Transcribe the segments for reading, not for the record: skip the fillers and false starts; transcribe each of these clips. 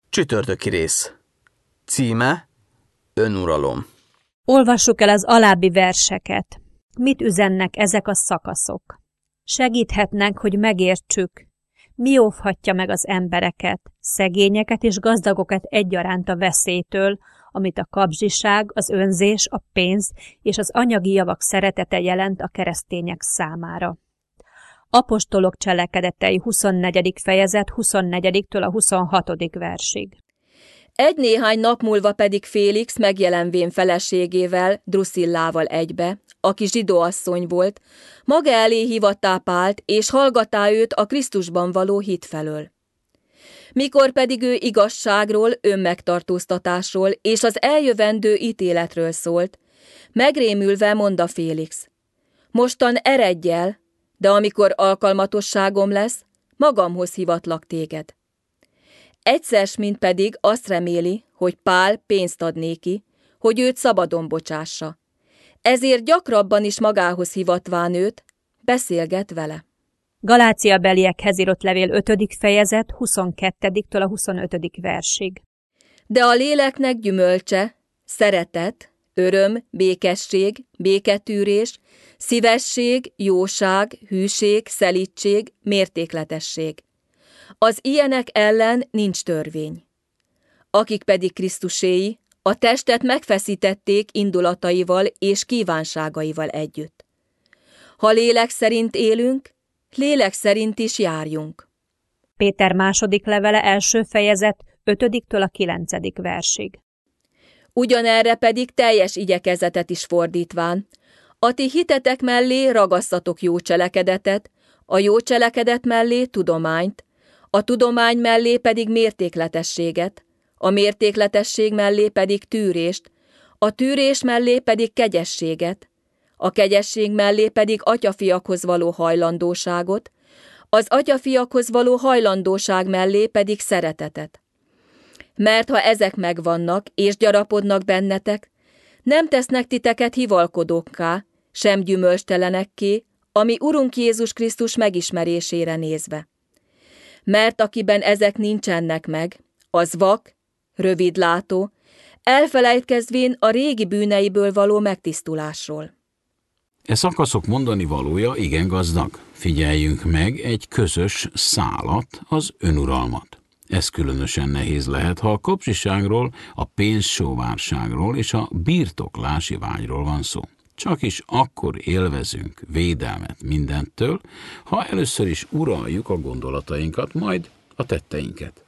Csütörtöki rész. Címe: Önuralom. Olvassuk el az alábbi verseket. Mit üzennek ezek a szakaszok? Segíthetnek, hogy megértsük, mi óvhatja meg az embereket, szegényeket és gazdagokat egyaránt a veszélytől, amit a kapzsiság, az önzés, a pénz és az anyagi javak szeretete jelent a keresztények számára. Apostolok cselekedetei 24. fejezet 24-től a 26. versig. Egy néhány nap múlva pedig Félix megjelenvén feleségével, Druszillával egybe, aki zsidó asszony volt, maga elé hívattá Pált, és hallgattá őt a Krisztusban való hit felől. Mikor pedig ő igazságról, önmegtartóztatásról és az eljövendő ítéletről szólt, megrémülve mondta Félix: mostan eredj el, de amikor alkalmatosságom lesz, magamhoz hívatlak téged. Egyszersmint pedig azt reméli, hogy Pál pénzt ad néki, hogy őt szabadon bocsássa. Ezért gyakrabban is magához hívatván őt, beszélget vele. Galáciabeliekhez írott levél 5. fejezet 22-től a 25. versig. De a léleknek gyümölcse, szeretet, öröm, békesség, béketűrés, szívesség, jóság, hűség, szelídség, mértékletesség. Az ilyenek ellen nincs törvény. Akik pedig Krisztuséi, a testet megfeszítették indulataival és kívánságaival együtt. Ha lélek szerint élünk, lélek szerint is járjunk. Péter második levele 1. fejezet 5-től a 9. versig. Ugyanerre pedig teljes igyekezetet is fordítván, a ti hitetek mellé ragasztatok jó cselekedetet, a jó cselekedet mellé tudományt, a tudomány mellé pedig mértékletességet, a mértékletesség mellé pedig tűrést, a tűrés mellé pedig kegyességet, a kegyesség mellé pedig atyafiakhoz való hajlandóságot, az atyafiakhoz való hajlandóság mellé pedig szeretetet. Mert ha ezek megvannak és gyarapodnak bennetek, nem tesznek titeket hivalkodókká, sem gyümölcstelenekké, ami Urunk Jézus Krisztus megismerésére nézve. Mert akiben ezek nincsenek meg, az vak, rövidlátó, elfelejtkezvén a régi bűneiből való megtisztulásról. E szakaszok mondani valója igen gazdag. Figyeljünk meg egy közös szálat, az önuralmat. Ez különösen nehéz lehet, ha a kapzsiságról, a pénzsóvárságról és a birtoklási vágyról van szó. Csak is akkor élvezünk védelmet mindentől, ha először is uraljuk a gondolatainkat, majd a tetteinket.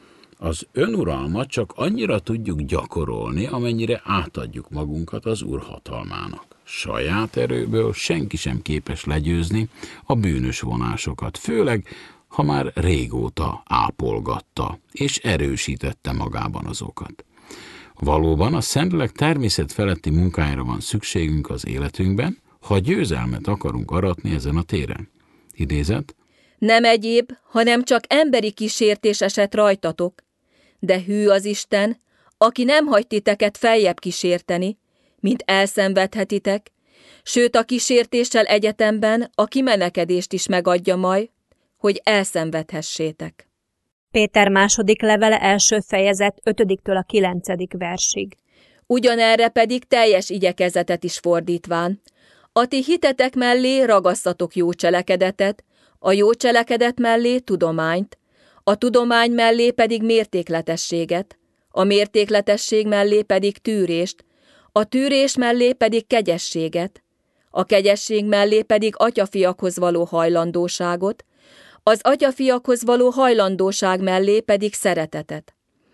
Az önuralmat csak annyira tudjuk gyakorolni, amennyire átadjuk magunkat az Úr hatalmának. Saját erőből senki sem képes legyőzni a bűnös vonásokat, főleg, ha már régóta ápolgatta és erősítette magában azokat. Valóban a Szentlélek természet feletti munkájára van szükségünk az életünkben, ha győzelmet akarunk aratni ezen a téren. Idézet: nem egyéb, hanem csak emberi kísértés esett rajtatok, de hű az Isten, aki nem hagy titeket feljebb kísérteni, mint elszenvedhetitek, sőt a kísértéssel egyetemben a kimenekedést is megadja majd, hogy elszenvedhessétek. Péter második levele 1. fejezet 5-től a 9. versig. Ugyanerre pedig teljes igyekezetet is fordítván, a ti hitetek mellé ragasztatok jó cselekedetet, a jó cselekedet mellé tudományt, a tudomány mellé pedig mértékletességet, a mértékletesség mellé pedig tűrést, a tűrés mellé pedig kegyességet, a kegyesség mellé pedig atyafiakhoz való hajlandóságot, az atyafiakhoz való hajlandóság mellé pedig szeretetet.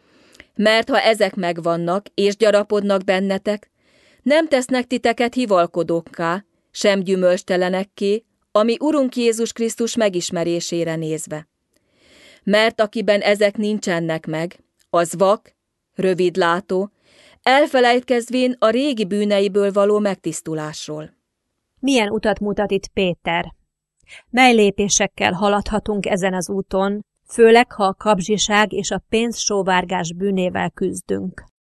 Mert ha ezek megvannak és gyarapodnak bennetek, nem tesznek titeket hivalkodókká, sem gyümölcstelenekké, ami Urunk Jézus Krisztus megismerésére nézve. Mert akiben ezek nincsenek meg, az vak, rövidlátó, elfelejtkezvén a régi bűneiből való megtisztulásról. Milyen utat mutat itt Péter? Mely lépésekkel haladhatunk ezen az úton, főleg ha a kapzsiság és a pénzsóvárgás bűnével küzdünk?